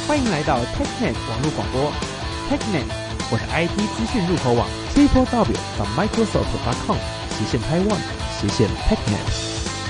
欢迎来到 TechNet 网络广播。TechNet， 我是 IT 资讯入口网 www.microsoft.com 斜线 Taiwan 斜线 TechNet。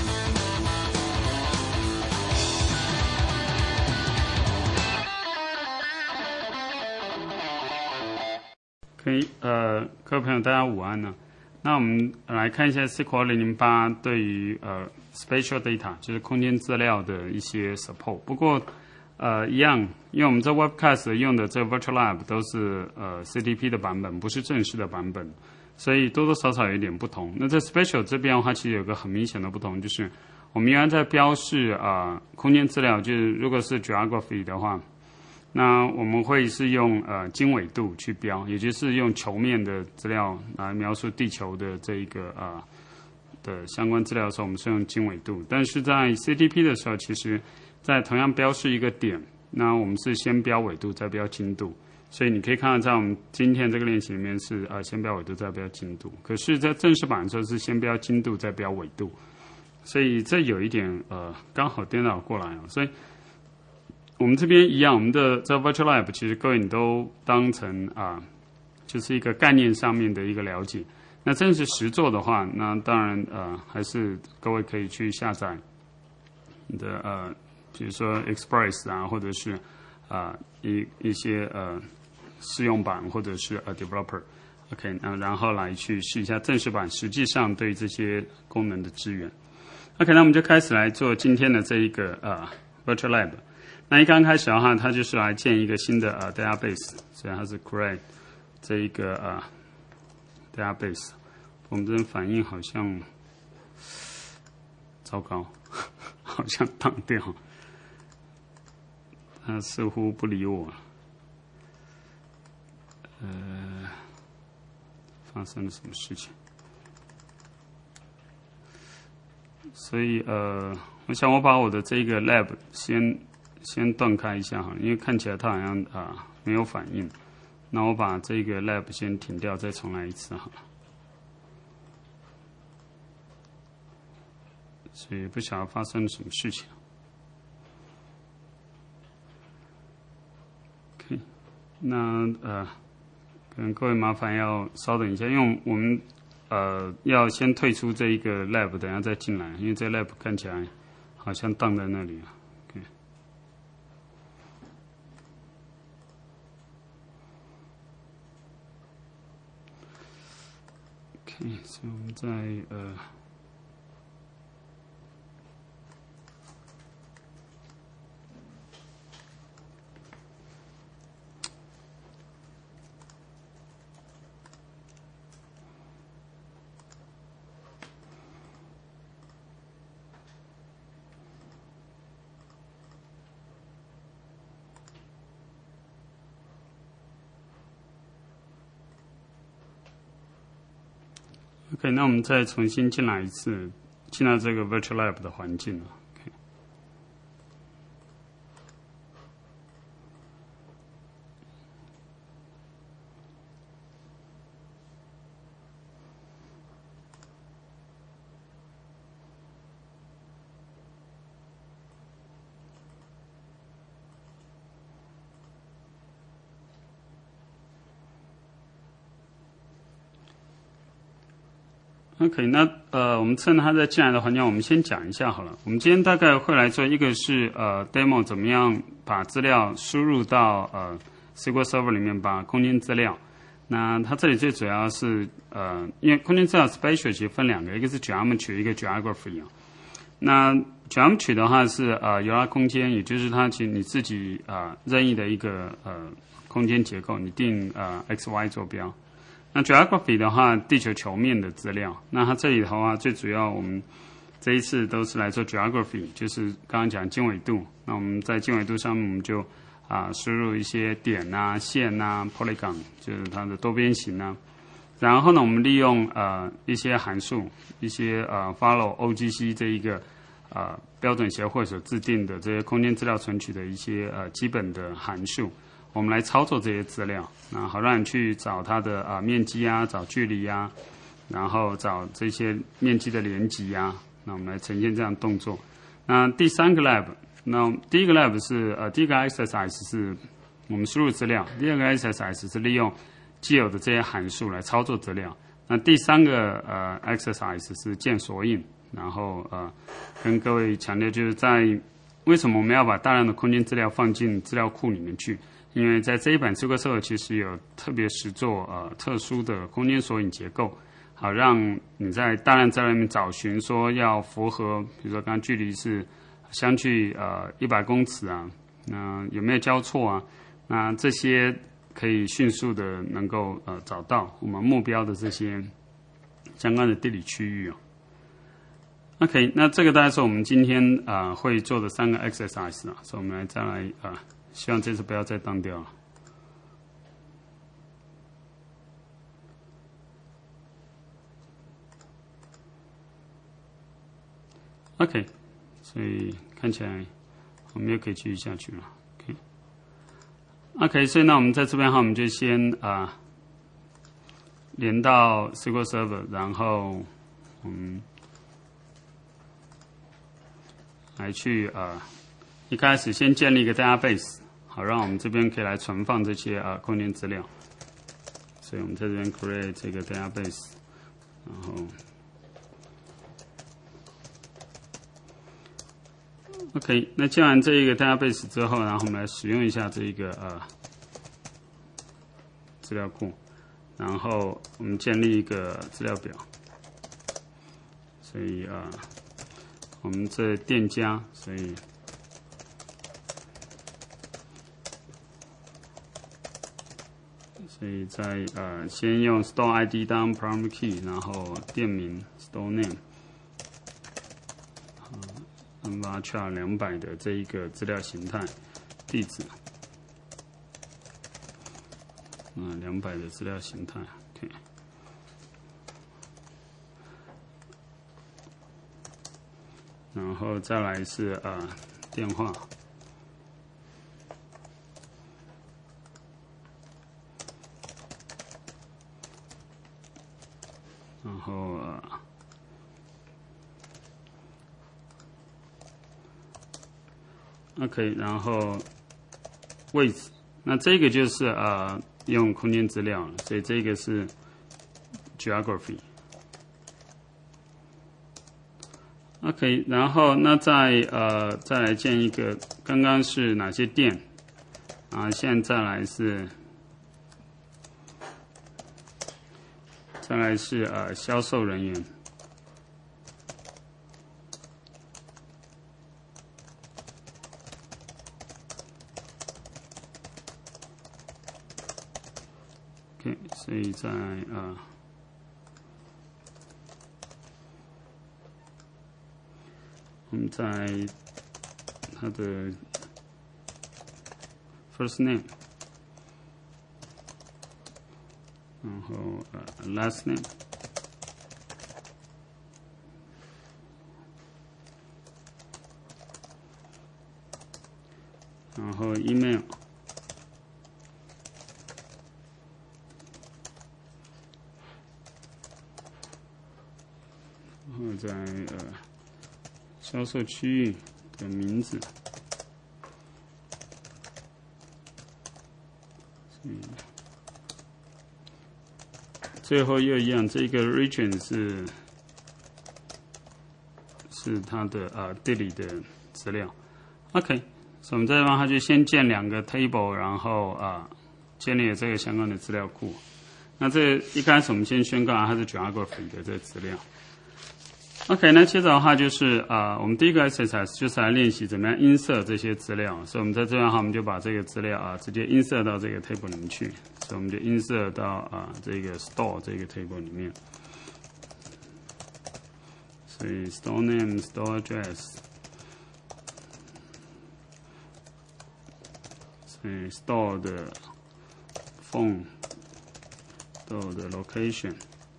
各位朋友，大家午安呢。那我们来看一下 SQL 008对于spatial data 就是空间资料的一些 support。不过一样，因为我们这 Webcast 用的这 Virtual Lab 都是CDP 的版本，不是正式的版本，所以多多少少有一点不同。那在 spatial 这边的话，其实有个很明显的不同，就是我们原来在标示空间资料，就是如果是 geography 的话。那我们会是用经纬度去标，也就是用球面的资料来描述地球的这一个的相关资料的时候，我们是用经纬度。但是在 CDP 的时候，其实在同样标示一个点，那我们是先标纬度再标经度。所以你可以看到，在我们今天这个练习里面是先标纬度再标经度。可是，在正式版的时候是先标经度再标纬度，所以这有一点刚好颠倒过来哦，所以。我们这边一样，我们的这 Virtual Lab 其实各位你都当成就是一个概念上面的一个了解。那真是实作的话，那当然还是各位可以去下载你的比如说 Express 或者是一些试用版或者是Developer。OK， 然后来去试一下正式版，实际上对这些功能的支援。OK， 那我们就开始来做今天的这一个Virtual Lab。那一刚开始的话，它就是来建一个新的database， 所以它是 create 这一个database。我们这边反应好像糟糕，好像当掉，它似乎不理我。发生了什么事情？所以我想我把我的这个 lab 先断开一下哈，因为看起来它好像没有反应。那我把这个 lab 先停掉，再重来一次好了。所以不晓得发生了什么事情。OK， 那可能各位麻烦要稍等一下，因为我们要先退出这一个 lab， 等一下再进来，因为这个 lab 看起来好像荡在那里了。所以我们在OK， 那我们再重新进来一次，进到这个 Virtual Lab 的环境了。OK， 那我们趁他在进来的环境，我们先讲一下好了。我们今天大概会来做一个是demo 怎么样把资料输入到SQL Server 里面，把空间资料。那它这里最主要是因为空间资料 spatial 其实分两个，一个是 geometry， 一个 geography 那 geometry 的话是有它空间，也就是它其实你自己任意的一个空间结构，你定XY 坐标。那 geography 的话，地球球面的资料。那它这里头最主要我们这一次都是来做 geography， 就是刚刚讲经纬度。那我们在经纬度上面，我们就输入一些点线polygon， 就是它的多边形然后呢，我们利用一些函数，一些follow OGC 这一个标准协会所制定的这些空间资料存取的一些基本的函数。我们来操作这些资料，那好让你去找它的面积找距离然后找这些面积的连集那我们来呈现这样动作。那第三个 lab 那第一个 lab 是第一个 exercise 是我们输入资料，第二个 exercise 是利用既有的这些函数来操作资料。那第三个exercise 是建索引，然后跟各位强调就是为什么我们要把大量的空间资料放进资料库里面去？因为在这一版 SQL Server 其实有特别实做特殊的空间索引结构，好让你在大量资料里面找寻说要符合，比如说刚刚距离是相距100公尺啊，那有没有交错啊？那这些可以迅速的能够找到我们目标的这些相关的地理区域哦。OK， 那这个大概是我们今天会做的3个 exercise 啊，所以我们再来希望这次不要再当掉了。OK， 所以看起来我们又可以继续下去了。OK， 所以那我们在这边我们就先连到 SQL Server， 然后我们来去一开始先建立一个 database， 好让我们这边可以来存放这些空间资料。所以我们在这边 create 这个 database， 然后 OK， 那建完这一个 database 之后，然后我们来使用一下这一个资料库，然后我们建立一个资料表。所以我们这店家，所以在先用 store ID 当 primary key， 然后店名 store name。varchar 200的这一个资料形态地址，200的资料形态 ，OK， 然后再来是电话，然后OK， 然后位置，那这个就是用空间资料了，所以这个是 geography。OK， 然后那再来建一个，刚刚是哪些店现在再来是销售人员。OK， 所以在我们在它的 first name， 然后last name， 然后 email。然后在销售区域的名字，最后又一样，这个 region 是它的地理的资料。OK， 所以我们这地方它就先建2个 table， 然后建立了这个相关的资料库。那这一开始我们先宣告它是 geography 的这个资料。OK， 那接着的话就是我们第一个 exercise 就是来练习怎么样 insert 这些资料。所以我们在这边的话，我们就把这个资料直接 insert 到这个 table 里面去。所以我们就 insert 到这个 store 这个 table 里面。所以 store name、store address， 所以 store 的 phone、store 的 location。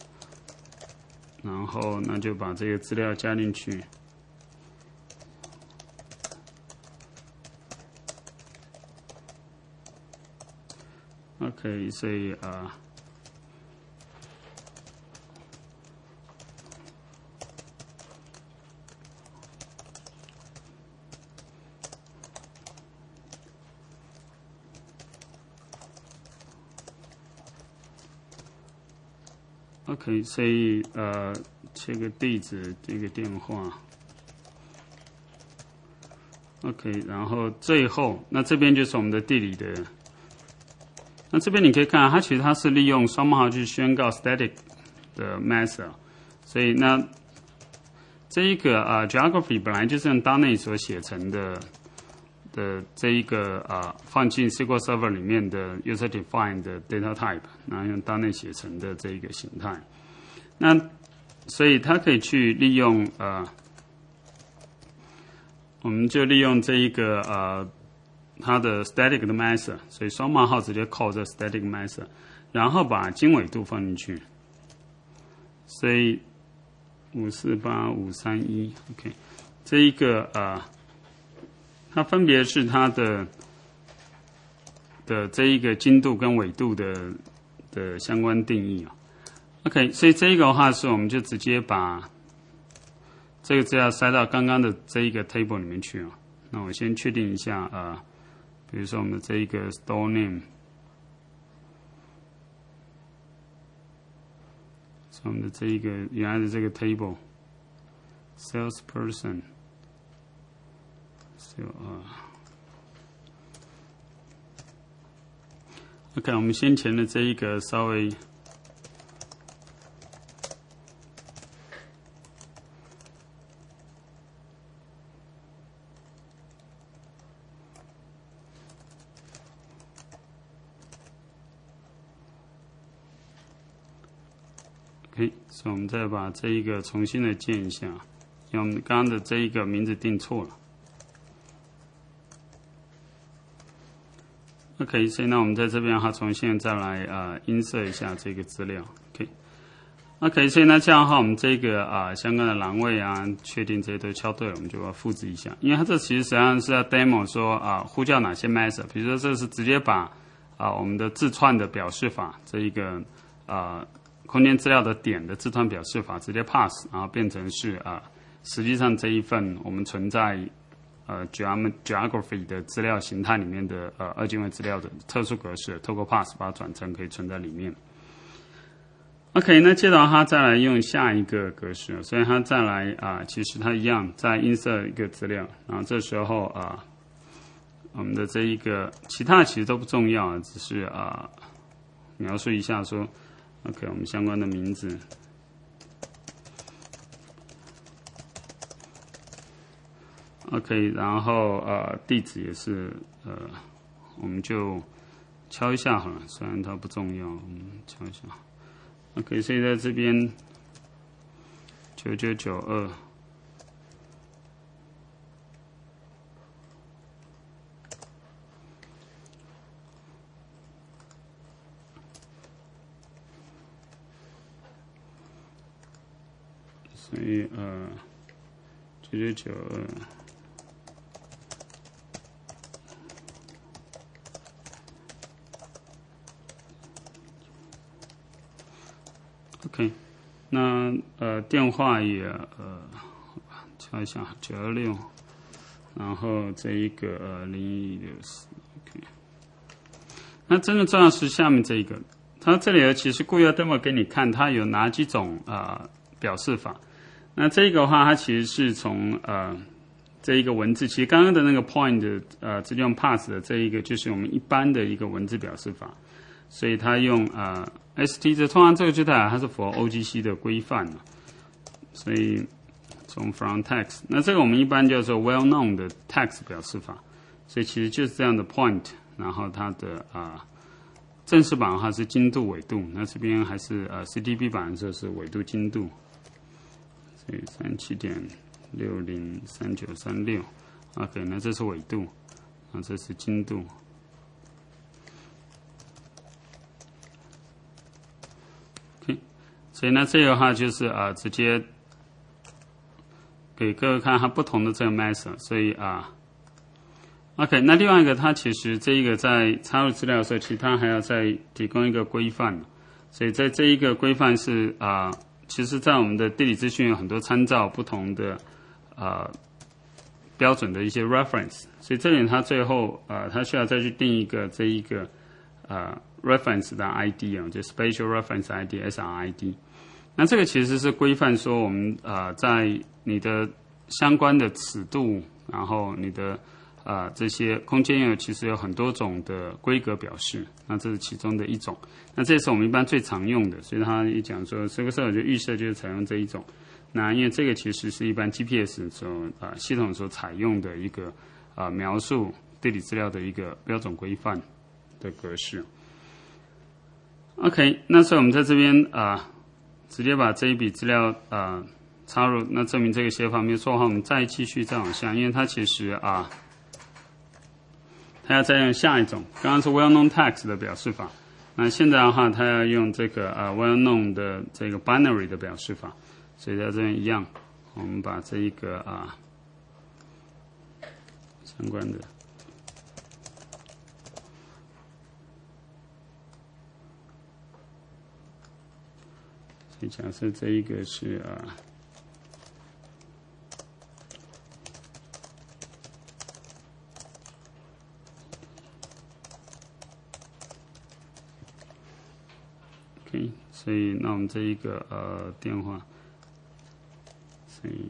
然后那就把这个资料加进去。OK， 所以 OK， 所以这个地址，这个电话。OK， 然后最后，那这边就是我们的地理的。那这边你可以看，它其实是利用双冒号去宣告 static 的 method， 所以那这一个geography 本来就是用 .NET 所写成的这一个放进 SQL Server 里面的 user defined 的 data type， 然后用 .NET 写成的这一个形态。那所以它可以去利用我们就利用这一个它的 static 的 method， 所以双冒号直接 call 这 static method， 然后把经纬度放进去，所以548531 OK， 这一个它分别是它的这一个经度跟纬度的相关定义OK， 所以这一个的话是我们就直接把这个资料塞到刚刚的这一个 table 里面去那我先确定一下比如说我们的这一个 store name， 是我们的这一个原来的这个 table salesperson OK， 我们先前的这一个稍微OK， 所以我们再把这一个重新的建一下，因为我们刚刚的这一个名字定错了。OK， 所以那我们在这边重新再来insert一下这个资料。OK， 所以那这样的话，我们这个相关的栏位确定这些都敲对了，我们就把它复制一下。因为它这其实实际上是要 demo 说呼叫哪些 method， 比如说这是直接把我们的字串的表示法这一个空间资料的点的字串表示法直接 pass， 然后变成是实际上这一份我们存在geography 的资料形态里面的二进位资料的特殊格式，透过 pass 把它转成可以存在里面。OK， 那接着它再来用下一个格式，所以它再来其实它一样再 insert 一个资料，然后这时候我们的这一个其他的其实都不重要，只是描述一下说 OK 我们相关的名字。OK， 然后地址也是我们就敲一下好了，虽然它不重要，我们敲一下。OK， 所以在这边9992。所以9992。OK， 那电话也敲一下926，然后这一个0164 OK。那真正重要是下面这一个，它这里其实故意要 demo 给你看，它有哪几种表示法。那这个的话，它其实是从这一个文字，其实刚刚的那个 point 直接用 pass 的这一个就是我们一般的一个文字表示法，所以它用ST 通常这个就代表它是符合 OGC 的规范所以从 from text， 那这个我们一般叫做 well known 的 text 表示法，所以其实就是这样的 point， 然后它的正式版的话是经度纬度，那这边还是CDB 版的时候是纬度经度，所以37.603936 OK， 那这是纬度，那这是经度。所以呢，这个的话就是直接给各位看它不同的这个 method， 所以OK， 那另外一个它其实这一个在插入资料的时候，其实它还要再提供一个规范，所以在这一个规范是其实在我们的地理资讯有很多参照不同的标准的一些 reference， 所以这里它最后它需要再去定一个这一个reference 的 ID 就 Spatial Reference ID SRID。 那这个其实是规范说我们在你的相关的尺度，然后你的这些空间其实有很多种的规格表示，那这是其中的一种。那这是我们一般最常用的，所以他一讲说这个时候就预设就是采用这一种。那因为这个其实是一般 GPS 系统所采用的一个描述地理资料的一个标准规范的格式。OK， 那所以我们在这边直接把这一笔资料插入，那证明这个写法没有错的话，我们再继续再往下，因为它其实它要再用下一种，刚刚是 well-known text 的表示法，那现在的话它要用这个well-known 的这个 binary 的表示法，所以在这边一样，我们把这一个相关的。所以假设这一个是OK， 所以那我们这一个电话，所以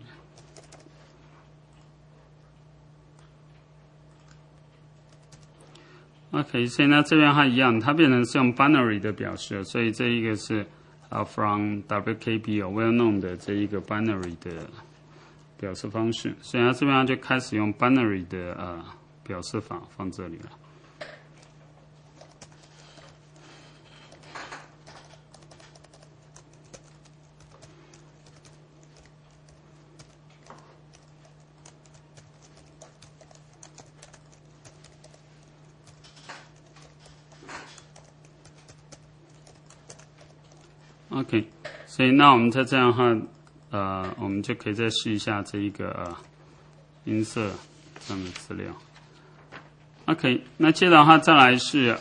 OK， 所以那这边它一样，它变成是用 binary 的表示，所以这一个是from WKB well-known 的这一个 binary 的表示方式，所以它这边它就开始用 binary 的表示法放这里了。OK， 所以那我们再这样的话，我们就可以再试一下这一个音色这样的资料。OK， 那接着的话再来是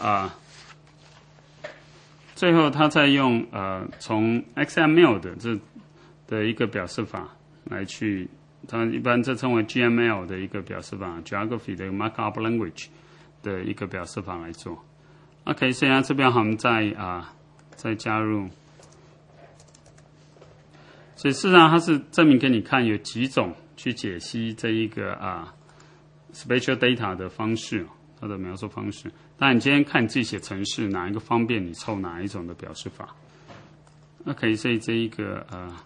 最后他再用从 XML 的一个表示法来去，它一般这称为 GML 的一个表示法 ，Geography 的 Markup Language 的一个表示法来做。OK， 所以呢这边我们再加入。所以事实上，它是证明给你看有几种去解析这一个spatial data 的方式，它的描述方式。当然，你今天看你自己写程式哪一个方便，你凑哪一种的表示法。OK， 所以这一个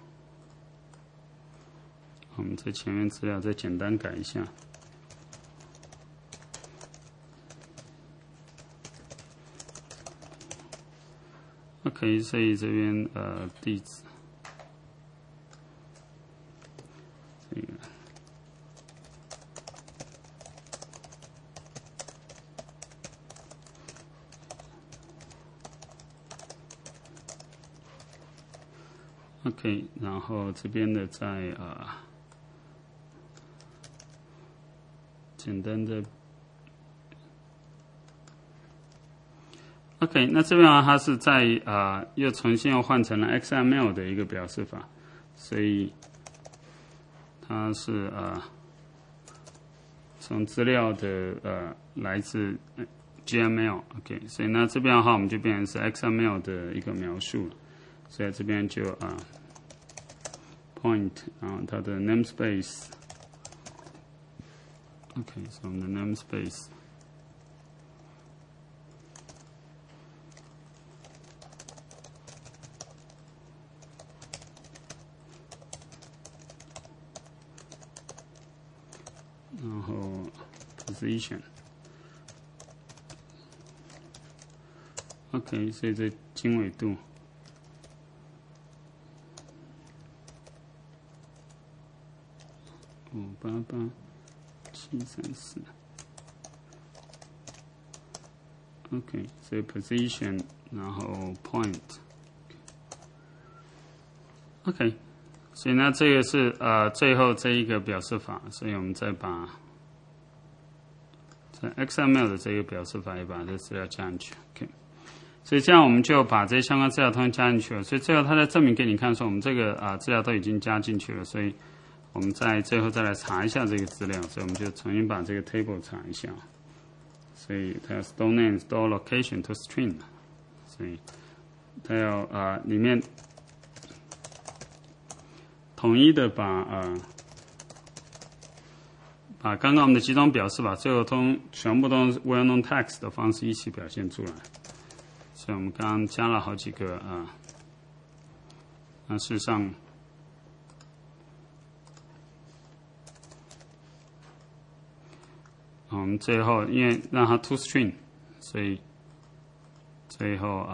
我们在前面资料再简单改一下。OK， 所以这边地址。OK， 然后这边的再简单的 OK， 那这边它是在又重新又换成了 XML 的一个表示法，所以它是从资料的来自 GML OK， 所以那这边的话我们就变成是 XML 的一个描述了。所以这边就point， 然后它的 namespace， OK， 所以我们的 namespace， 然后 position， OK， 所以这经纬度。588-734 OK， 所以 position， 然后 point OK， 所以呢这个是最后这一个表示法，所以我们再把在 XML 的这个表示法也把这资料加进去 OK， 所以这样我们就把这些相关资料通通加进去了，所以最后它在证明给你看说我们这个资料都已经加进去了，所以我们最后再来查一下这个资料，所以我们就重新把这个 table 查一下。所以它要 store name store location to string， 所以它要里面统一的把刚刚我们的几种表示把最后全部都 well-known text 的方式一起表现出来。所以我们刚刚加了好几个那事实上，我们最后因为让它 to string， 所以最后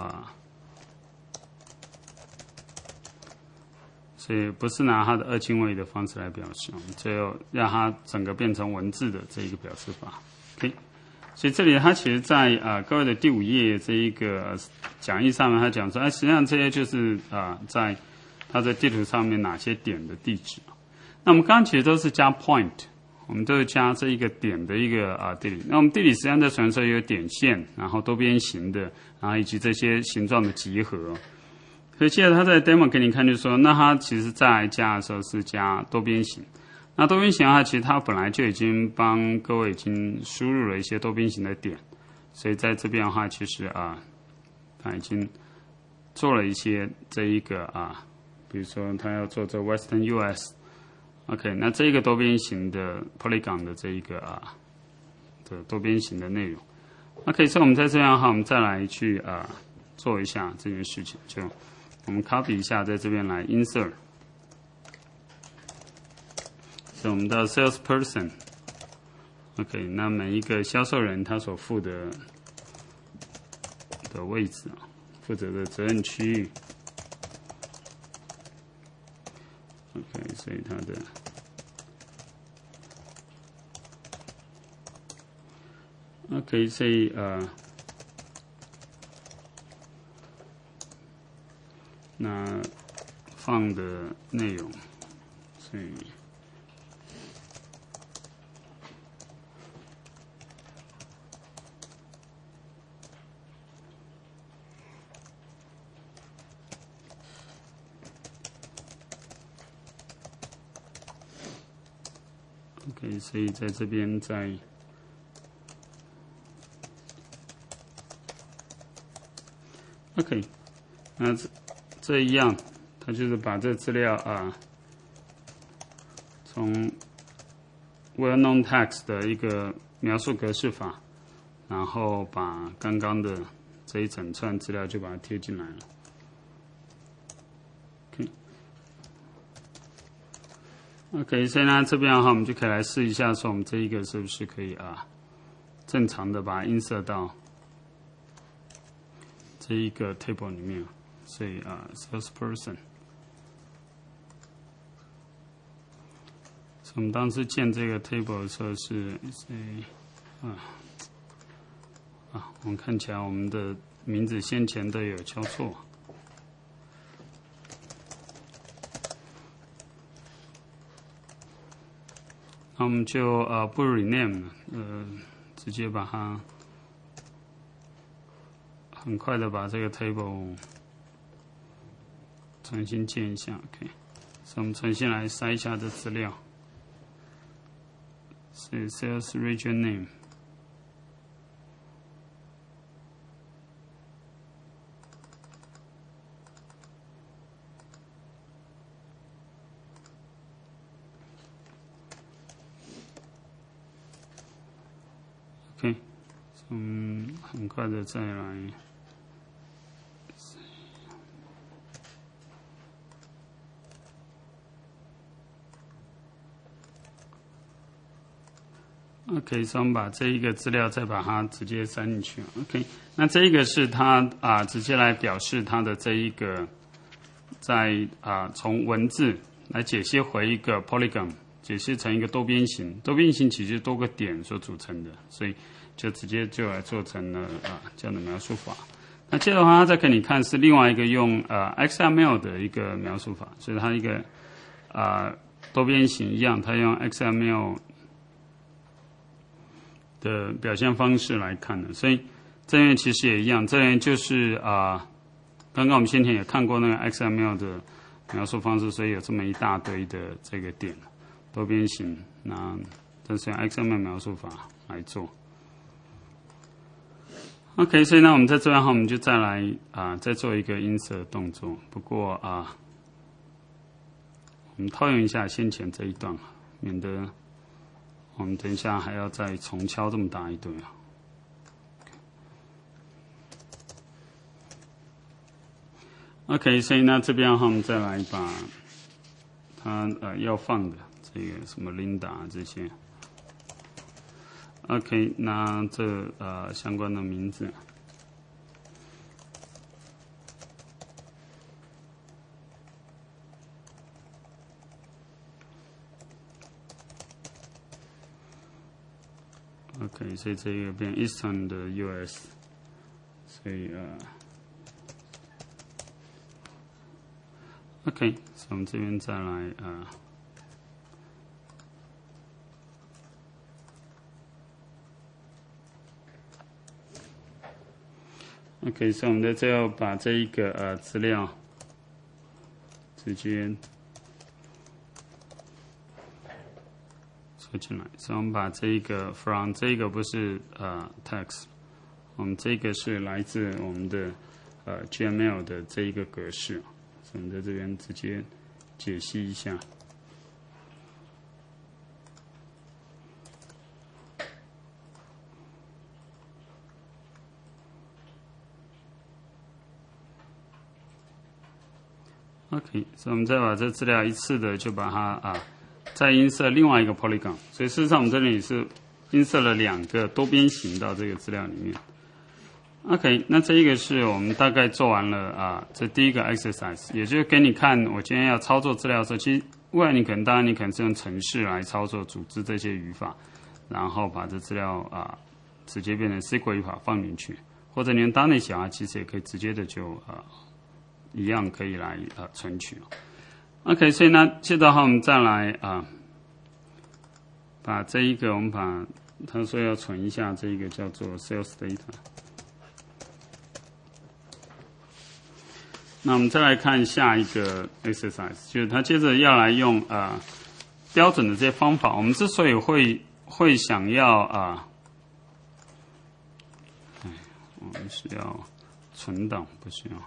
所以不是拿它的二进位的方式来表示，我们最后让它整个变成文字的这一个表示法。OK， 所以这里它其实在各位的第5页这一个讲义上面，它讲说，实际上这些就是在它的地图上面哪些点的地址。那我们刚刚其实都是加 point， 我们都是加这一个点的一个地理。那我们地理实际上在传的时候有点线，然后多边形的，然后以及这些形状的集合。所以接着他在 demo 给你看，就是说，那他其实在加的时候是加多边形。那多边形的话，其实它本来就已经帮各位已经输入了一些多边形的点，所以在这边的话，其实他已经做了一些这一个比如说他要做这 Western US，OK， 那这一个多边形的 polygon 的这一个的多边形的内容。OK， 所以我们在这样的话，我们再来去做一下这件事情，就我们 copy 一下，在这边来 insert。所以我们的 salesperson，OK， 那每一个销售人他所负的位置负责的责任区域 ，OK， 所以他的 OK， 所以那放的内容，所以OK， 所以在这边在OK， 那这一样，它就是把这资料从 well-known text 的一个描述格式法，然后把刚刚的这一整串资料就把它贴进来了。OK， 所以呢，这边的话，我们就可以来试一下，说我们这一个是不是可以正常的把它 insert 到这一个 table 里面。所以salesperson， 所以我们当时建这个 table 的时候是我们看起来我们的名字先前都有敲错。那我们就不 rename 了，直接把它很快的把这个 table 重新建一下 ，OK， 所以我们重新来筛一下这资料，是 sales region name。OK， 很快的再来。OK， 所以我们把这一个资料再把它直接塞进去。OK， 那这一个是它直接来表示它的这一个在从文字来解析回一个 polygon， 解析成一个多边形。多边形其实多个点所组成的，所以就直接就来做成了这样的描述法。那接着的话，它再给你看是另外一个用XML 的一个描述法，所以它一个多边形一样，它用 XML 的表现方式来看的，所以这边其实也一样，这边就是刚刚我们先前也看过那个 XML 的描述方式，所以有这么一大堆的这个点多边形，那这是用 XML 描述法来做。OK， 所以呢，我们在这边我们就再来再做一个 insert 动作，不过我们套用一下先前这一段，免得我们等一下还要再重敲这么大一堆啊。OK， 所以那这边我们再来把它要放的这个什么 Linda 这些 ，OK， 那这相关的名字。OK， 所以这个变 Eastern 的 US， 所以OK， 所以我们这边再来OK， 所以我们在这要把这一个资料直接进来，所以我们把这一个 from 这个不是text， 我们这个是来自我们的GML 的这一个格式，所以我们在这边直接解析一下。OK， 所以我们再把这资料一次的就把它再映射另外一个 polygon， 所以事实上我们这里是映射了2个多边形到这个资料里面。OK， 那这一个是我们大概做完了这第一个 exercise， 也就是给你看我今天要操作资料的时候，其实未来当然你可能是用程式来操作组织这些语法，然后把这资料直接变成 SQL 语法放进去，或者你用 .NET 写其实也可以直接的就一样可以来存取。OK， 所以那接着我们再来把这一个我们把他说要存一下这一个叫做 sales data。那我们再来看下一个 exercise， 就是他接着要来用标准的这些方法。我们之所以会想要我们是要存档，不需要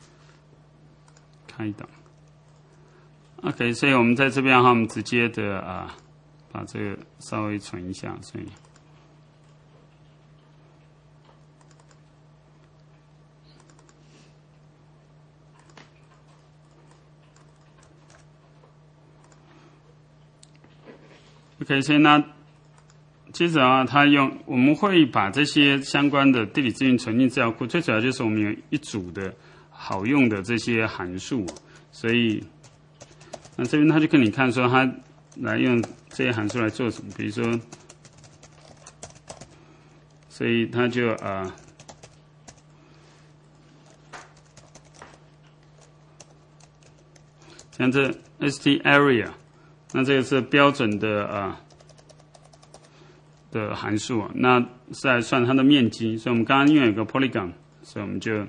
开档。OK， 所以我们在这边我们直接的把这个稍微存一下，所以。OK， 所以那接着我们会把这些相关的地理资讯存进资料库，最主要就是我们有一组的好用的这些函数，所以那这边他就跟你看说他来用这些函数来做什么，比如说，所以他就像这 st area。那这个是标准的的函数，那是来算它的面积。所以我们刚刚因为有个 polygon， 所以我们就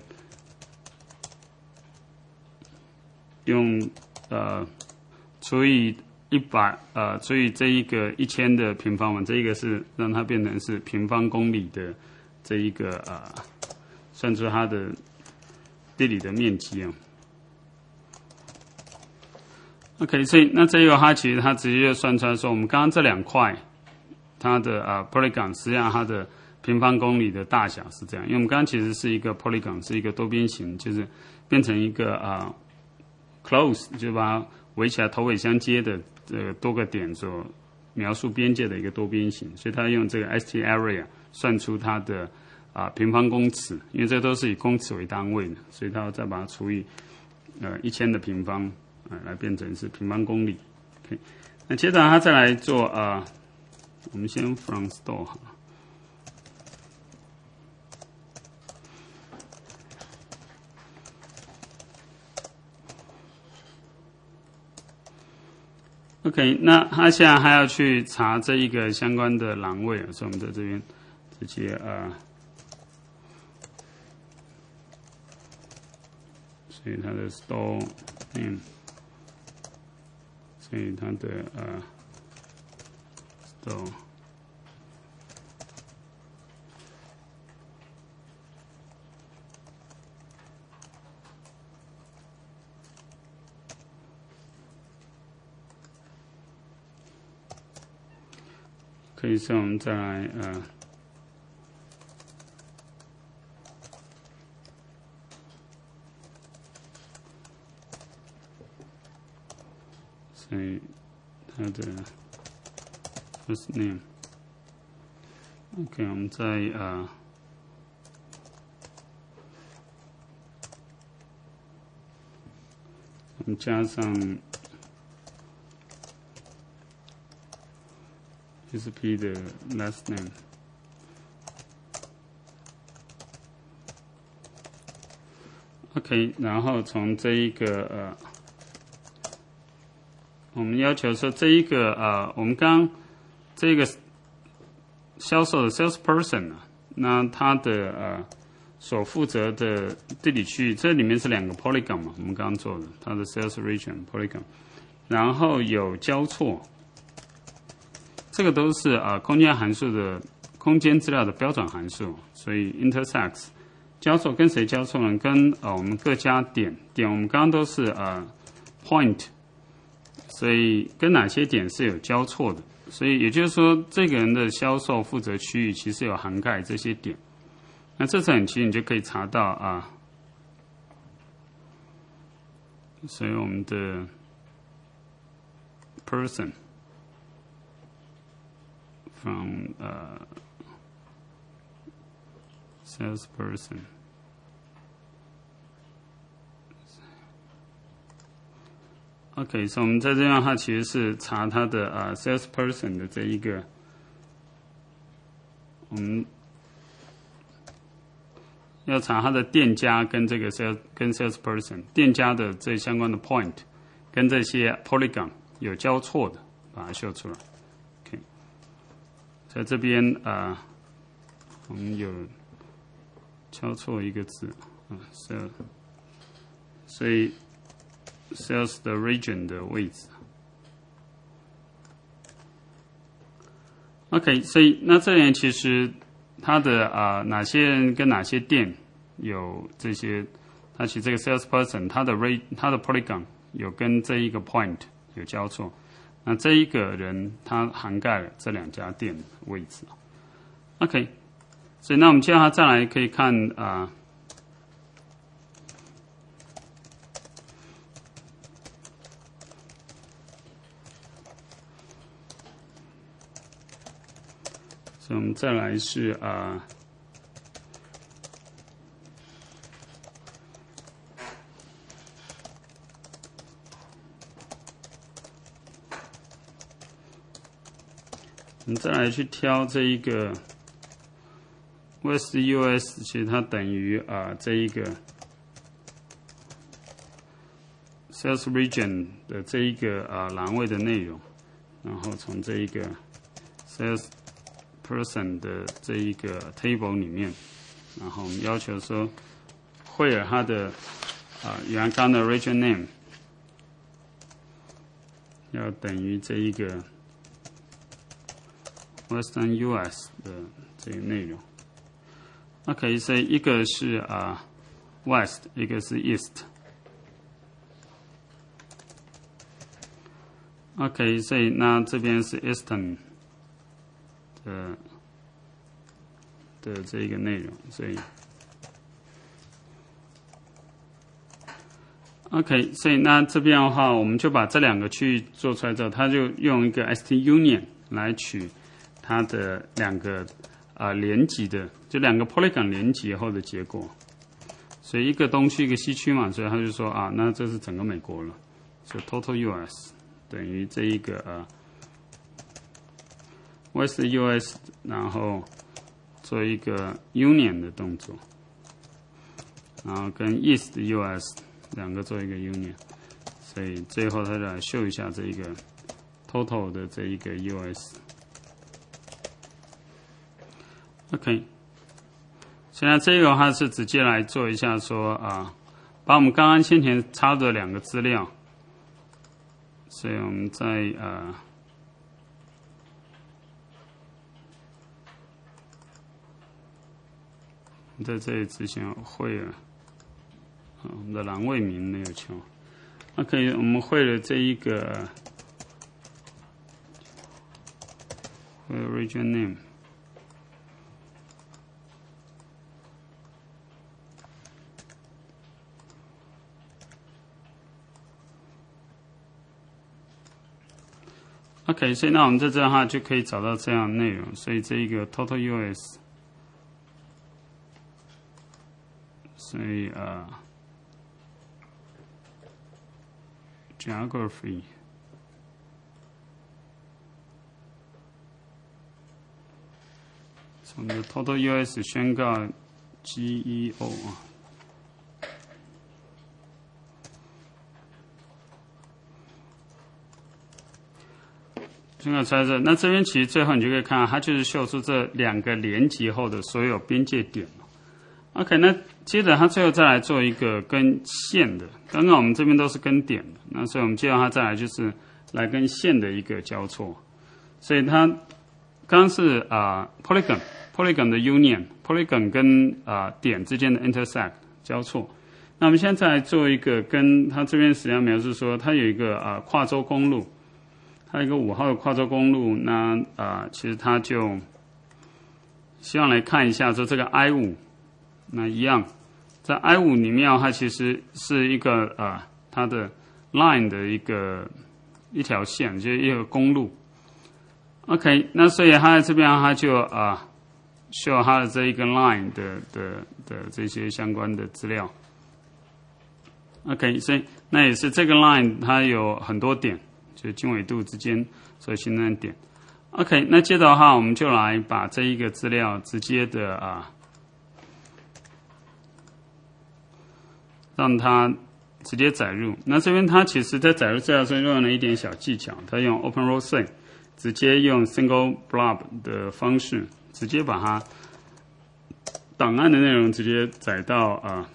用除以100除以这一个1000的平方嘛，这一个是让它变成是平方公里的这一个算出它的地理的面积啊。OK， 所以那这个它其实它直接就算出来说，我们刚刚这2块它的polygon 实际上它的平方公里的大小是这样，因为我们刚刚其实是一个 polygon， 是一个多边形，就是变成一个close， 就把它围起来头尾相接的多个点所描述边界的一个多边形，所以它用这个 st area 算出它的平方公尺，因为这都是以公尺为单位的，所以它要再把它除以1000的平方。来变成是平方公里。OK， 那接着他再来做我们先 from store 好了。OK， 那他现在还要去查这一个相关的栏位，所以我们在这边直接所以它的 store name。所以它的store OK， 所以我们再来所以它的 first name。OK， 我们再我们加上 SP 的 last name。OK， 然后从这一个我们要求说这一个我们刚这个销售的 salesperson 那他的所负责的地理区域，这里面是2个 polygon 嘛，我们刚刚做的，它的 sales region polygon， 然后有交错，这个都是空间函数的空间资料的标准函数，所以 intersects 交错跟谁交错呢？跟我们各家点，我们刚刚都是point， 所以跟哪些点是有交错的？所以也就是说，这个人的销售负责区域其实有涵盖这些点。那这层其实你就可以查到所以我们的 person from salesperson。OK， 所以我们在这边的话，其实是查他的salesperson 的这一个，我们要查他的店家跟这个 salesperson 店家的这相关的 point 跟这些 polygon 有交错的，把它秀出来。OK， 在这边我们有敲错一个字所以 sales 的 region 的位置。OK， 所以那这里其实它的哪些人跟哪些店有这些，它其实这个 salesperson 它的 polygon 有跟这一个 point 有交错，那这一个人他涵盖了这2家店的位置。OK， 所以那我们接下来再来可以看所以我们再来是我们再来去挑这一个 West US， 其实它等于这一个 Sales Region 的这一个栏位的内容，然后从这一个 Sales Person 的这一个 table 里面，然后我们要求说惠尔它的原刚的 region name 要等于这一个 Western US 的这个内容。OK， 所以一个是West， 一个是 East。OK， 所以那这边是 Eastern 的这一个内容，所以 OK， 所以那这边的话，我们就把这2个区域做出来之后，它就用一个 ST Union 来取它的2个连级的，就2个 polygon 连级后的结果。所以一个东区一个西区嘛，所以他就说那这是整个美国了，所以 total US 等于这一个West US， 然后做一个 Union 的动作，然后跟 East US 2个做一个 Union， 所以最后他来秀一下这一个 total 的这一个 US。OK， 现在这个话是直接来做一下说把我们刚刚先前插的2个资料，所以我们在在这里之前会了，我们的栏位名没有敲。OK， 我们会了这一个，会 file region name。OK， 所以那我们在这的话就可以找到这样的内容，所以这一个 total US， 所以geography， 我们的 total US 宣告 GEO 啊。宣告出来这，那这边其实最后你就可以看到，它就是秀出这两个连接后的所有边界点。OK， 那接着它最后再来做一个跟线的，刚刚我们这边都是跟点的，那所以我们接着它再来就是来跟线的一个交错。所以它刚刚是polygon 的 union，polygon 跟点之间的 intersect 交错。那我们现在再来做一个跟它这边实际上描述说，它有一个跨州公路。它一个5号的跨州公路，那其实它就希望来看一下说这个 I5， 那一样，在 I5 里面它其实是一个它的 line 的一条线，就是一个公路。OK， 那所以它在这边它就show 它的这一个 line 的这些相关的资料。OK， 所以那也是这个 line 它有很多点。就经纬度之间所形成的点。OK， 那接着的话，我们就来把这一个资料直接的让它直接载入。那这边它其实在载入资料的时候用了一点小技巧，它用 OpenRollSync 直接用 Single Blob 的方式，直接把它档案的内容直接载到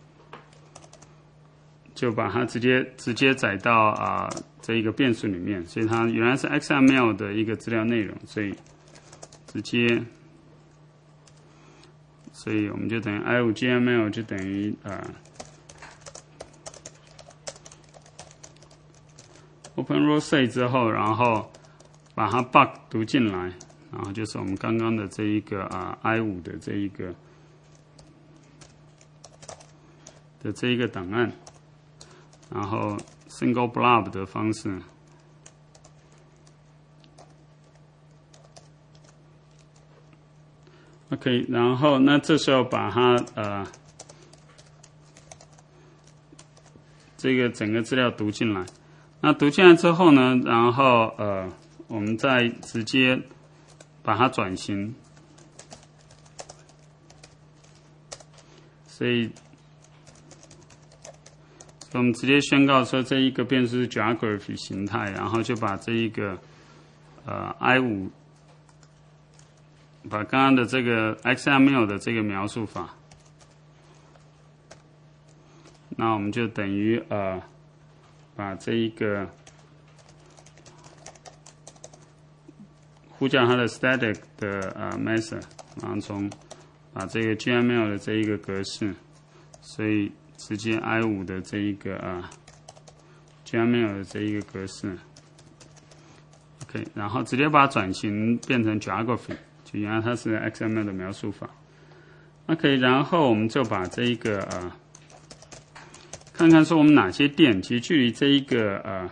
就把它直接载到这一个变数里面，所以它原来是 XML 的一个资料内容，所以直接，所以我们就等于 I5 GML 就等于OpenRollSync 之后，然後把它 bug 讀進來，然後就是我們剛剛的這一個I5 的這一個檔案，然後 single blob 的方式。OK， 然後那這時候把它這個整個資料讀進來。那讀進來之後呢，然後我們再直接把它轉型，所以我們直接宣告說這一個變數是 geography 形態，然後就把這一個I5 把剛剛的這個 XML 的這個描述法，那我們就等於把這一個呼叫它的 static 的method， 然後把這個 GML 的這一個格式，所以直接 I5 的這一個GML 的這一個格式 ，OK， 然後直接把它轉型變成 geography， 就原來它是 XML 的描述法 ，OK， 然後我們就把這一個看看說我們哪些店其實距離這一個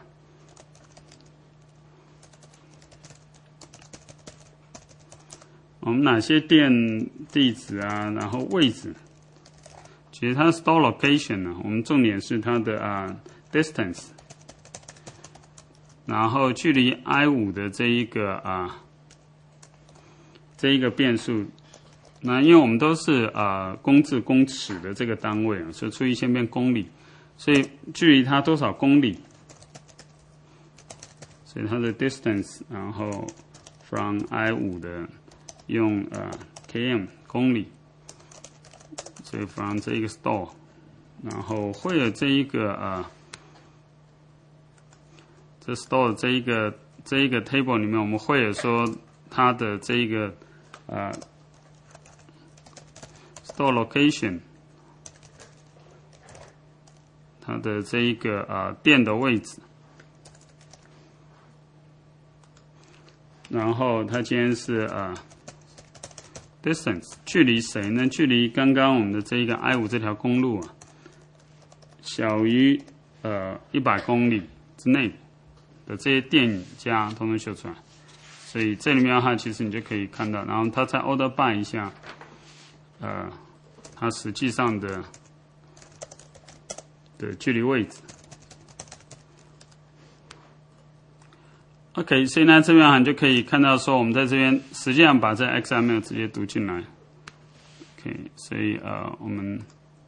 我們哪些店地址然後位置，其實它 store location 呢，我們重點是它的distance， 然後距離 I5 的這一個變數，那因為我們都是公制公尺的這個單位所以除以線變公里，所以距離它多少公里，所以它的 distance， 然後 from I5 的用km 公里，所以 from 這一個 store， 然後會有這一個這 store 這一個 table 裡面，我們會有說它的這一個store location， 它的這一個店的位置。 然后它今天是distance 距离谁呢？距离刚刚我们的这一个 I5 这条公路啊，小于100公里之内的这些电影家通通秀出来。所以这里面的话，其实你就可以看到，然后它再 order by 一下，它实际上的距离位置。OK， 所以呢这边你就可以看到说，我们在这边实际上把这 XML 直接读进来。OK， 所以我们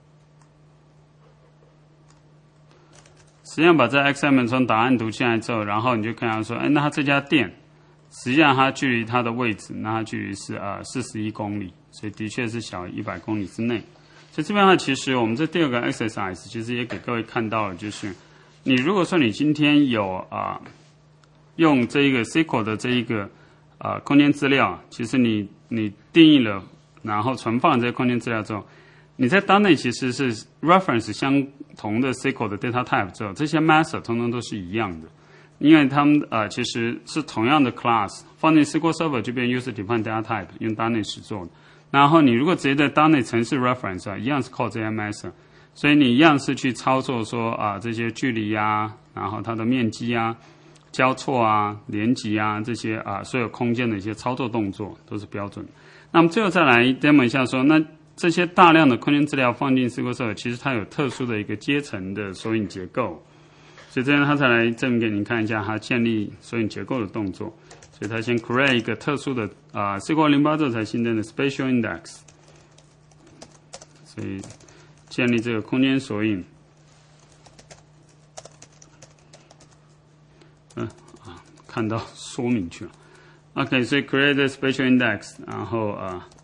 实际上把这 XML 从档案读进来之后，然后你就看到说，那它这家店实际上它距离它的位置，那它距离是41公里，所以的确是小于100公里之内。所以这边的话，其实我们这第二个 exercise 其实也给各位看到了，就是你如果说你今天有用这一个 SQL 的这一个空间资料，其实你定义了，然后存放这些空间资料之后，你在当内其实是 reference 相同的 SQL 的 data type 之后，这些 master 通通都是一样的，因为他们其实是同样的 class， 放进 SQL Server 就变 user defined data type， 用当内实做的。然后你如果直接在当内程式 reference 一样是 call 这些 master， 所以你一样是去操作说这些距离啊，然后它的面积啊、交错啊、连级啊这些所有空间的一些操作动作都是标准的。那么最后再来 demo 一下说，那这些大量的空间资料放进 SQL Server， 其实它有特殊的一个阶层的索引结构，所以这样它才来证明给您看一下它建立索引结构的动作。所以它先 create 一个特殊的SQL 08之后才新增的 Spatial Index， 所以建立这个空间索引。看到说明去了。OK， 所以 create the Spatial Index， 然后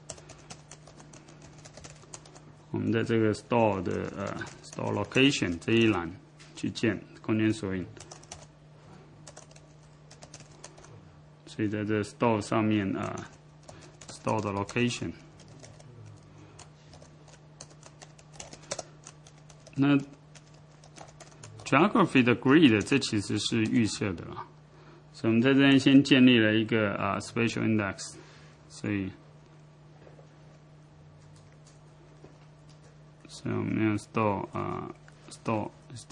我们的这个 store 的store location 这一栏去建空间索引。所以在这 store 上面store 的 location， 那 geography 的 grid 这其实是预设的啦，所以我们在这边先建立了一个spatial index， 所以我们用 store store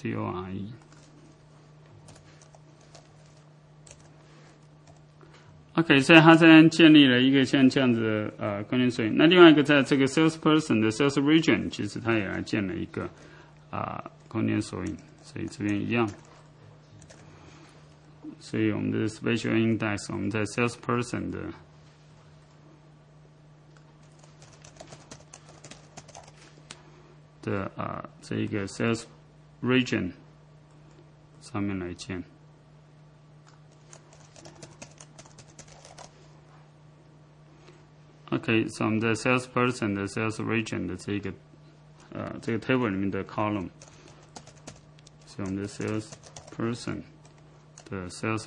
store。OK， 所以它这边建立了一个像这样子的空间索引。那另外一个在这个 salesperson 的 sales region， 其实它也来建了一个空间索引，所以这边一样。所以我们的 spatial index， 我们在 salesperson 的这一个 sales region 上面来建。OK， 所以我们在 salesperson 的 sales region 的这个table 里面的 column， 所以我们的 salesperson 的 sales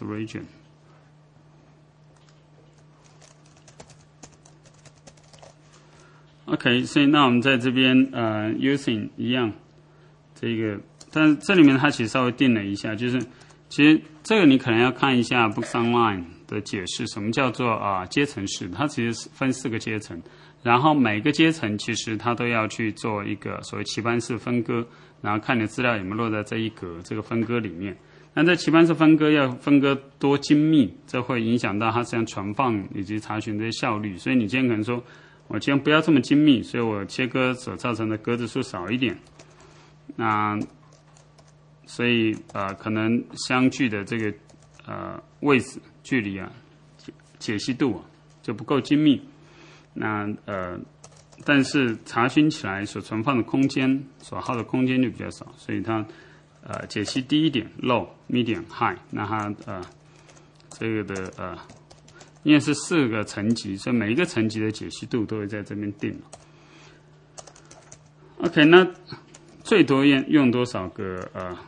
region。OK， 所以那我们在这边using 一样，这个，但是这里面它其实稍微定了一下，就是其实这个你可能要看一下 Books Online 的解释，什么叫做阶层式？它其实分4个阶层，然后每个阶层其实它都要去做一个所谓棋盘式分割，然后看你的资料有没有落在这一格这个分割里面。那这棋盘式分割要分割多精密，这会影响到它实际上存放以及查询这些效率。所以你今天可能说，我今天不要这么精密，所以我切割所造成的格子数少一点。那所以可能相距的这个位置距离解析度就不够精密。那但是查询起来所存放的空间所耗的空间就比较少，所以它解析低一点 low、medium、high， 那它这个的因为是4个层级，所以每一个层级的解析度都会在这边定。OK， 那最多用多少个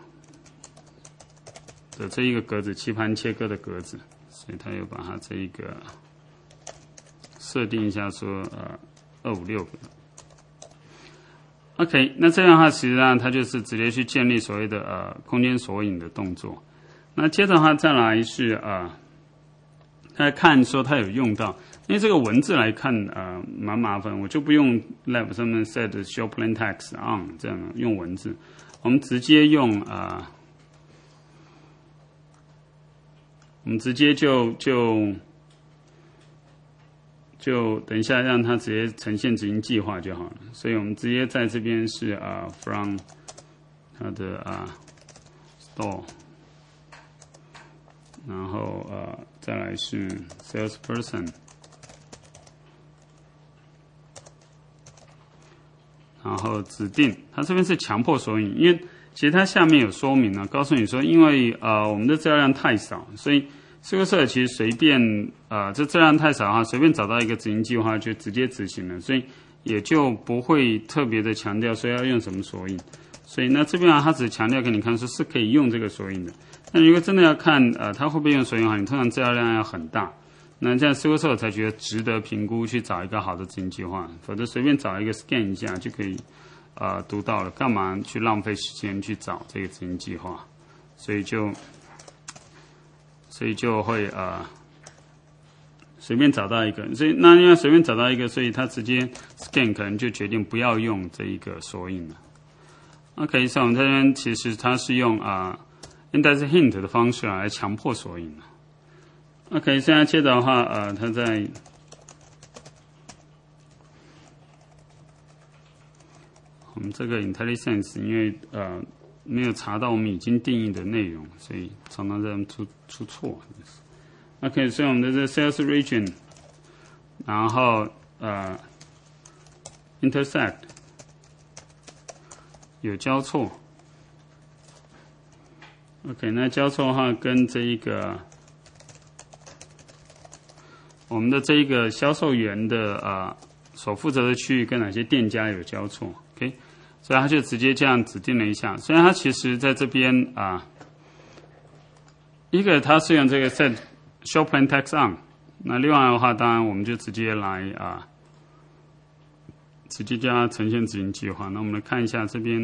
的这一个格子棋盘切割的格子，所以他又把它这一个设定一下说256个。OK， 那这样的话，实际上它就是直接去建立所谓的空间索引的动作。那接着的话，再来是他看说他有用到，因为这个文字来看蛮麻烦，我就不用 lab 上面 set show plain text on 这样用文字，我们直接用我们直接就等一下让它直接呈现执行计划就好了。所以我们直接在这边是from 它的store， 然后再来是 salesperson， 然后指定它这边是强迫索引，因为其实它下面有说明告诉你说，因为我们的资料量太少，所以SQL Server其实随便这资料量太少的话，随便找到一个执行计划就直接执行了，所以也就不会特别的强调说要用什么索引。所以呢，这边它只强调给你看说是可以用这个索引的。但如果真的要看它会不会用索引的话，你通常资料量要很大，那这样 SQL Server 才觉得值得评估去找一个好的执行计划，否则随便找一个 scan 一下就可以读到了，干嘛去浪费时间去找这个执行计划？所以就会随便找到一个，所以那因为随便找到一个，所以他直接 scan 可能就决定不要用这一个索引了。OK， 所以我们这边其实它是用index hint 的方式来强迫索引的。OK， 现在接着的话它在我们这个 IntelliSense 因为没有查到我们已经定义的内容，所以常常这样出错。OK， 所以我们的这 Sales Region， 然后Intersect 有交错。OK， 那交错的话跟这一个我们的这一个销售员的所负责的区域跟哪些店家有交错。OK。所以他就直接这样指定了一下，虽然他其实在这边一个他是用这个 set show plain text on， 那另外的话，当然我们就直接来直接叫它呈现执行计划。那我们来看一下这边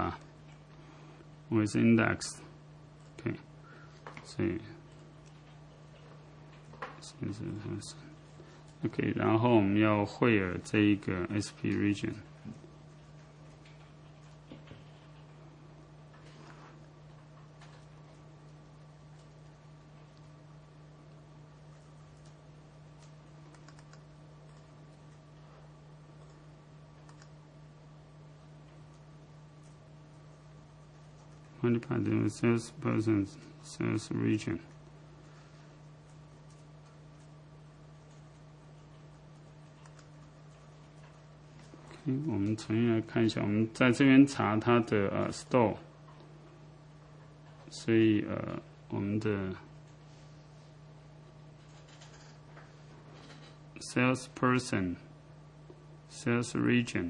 with index， OK， 所以OK， 然后我们要惠尔这一个 SP region。salesperson sales region。 我们重新来看一下，我们在这边查它的store， 所以我们的 salesperson sales region。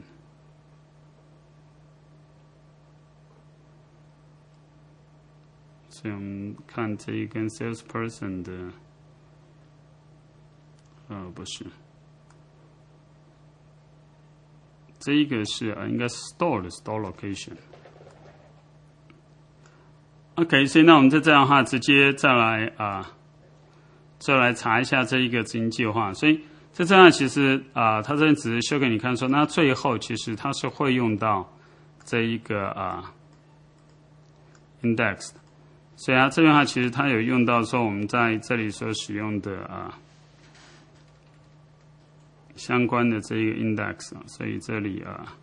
所以我们看这一根 salesperson 的，不是，这一个是应该是 store 的 store location。OK， 所以那我们再这样的话，直接再来查一下这一个执行计划。所以在这样其实它这边只是秀给你看说，那最后其实它是会用到这一个index 的。所以它这边的话，其实它有用到说我们在这里所使用的相关的这一个 index， 所以这里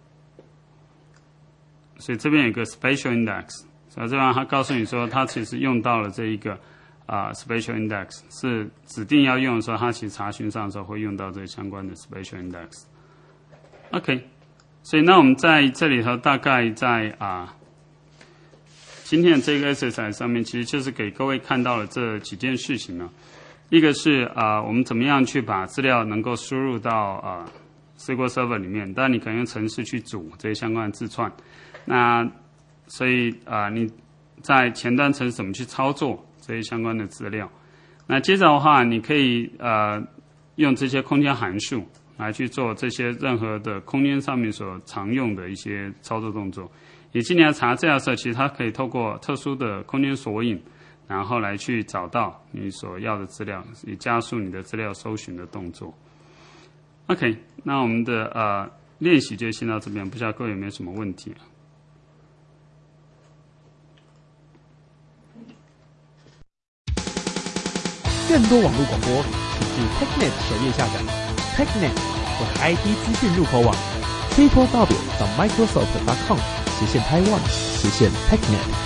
所以这边有一个 special index， 所以这边它告诉你说，它其实用到了这一个special index， 是指定要用的时候，它其实查询上的时候会用到这相关的 special index。OK， 所以那我们在这里头大概在今天的这个 exercise 上面，其实就是给各位看到了这几件事情呢。一个是我们怎么样去把资料能够输入到SQL Server 里面，当然你可能用程式去组这些相关的字串。那所以你在前端程式怎么去操作这些相关的资料？那接着的话，你可以用这些空间函数来去做这些任何的空间上面所常用的一些操作动作。也今年查资料的时候，其实它可以透过特殊的空间索引然后来去找到你所要的资料，以加速你的资料搜寻的动作。OK， 那我们的练习就先到这边，不知道各位有没有什么问题？ 更多网络广播，请至 TechNet 首页下载 TechNet 或 IT 资讯入口网 www.microsoft.com/Taiwan/TechNet。